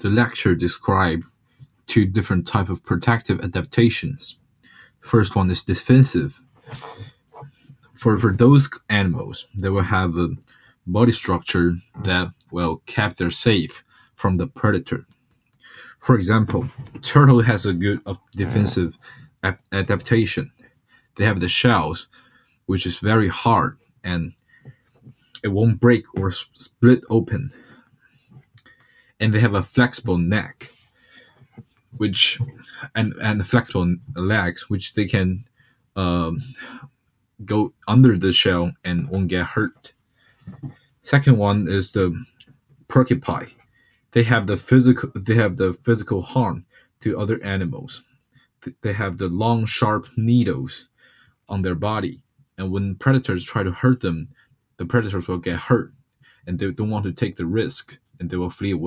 the lecture described two different type of protective adaptations. First one is defensive. For those animals, they will have a body structure that will keep them safe from the predator. For example, turtle has a good defensive adaptation. They have the shells, which is very hard and it won't break or split open. And they have a flexible neck, which and flexible legs, which they can um, go under the shell and won't get hurt. Second one is the porcupine. They have the physical harm to other animals. They have the long, sharp needles on their body, and when predators try to hurt them, the predators will get hurt, and they don't want to take the risk, and they will flee away.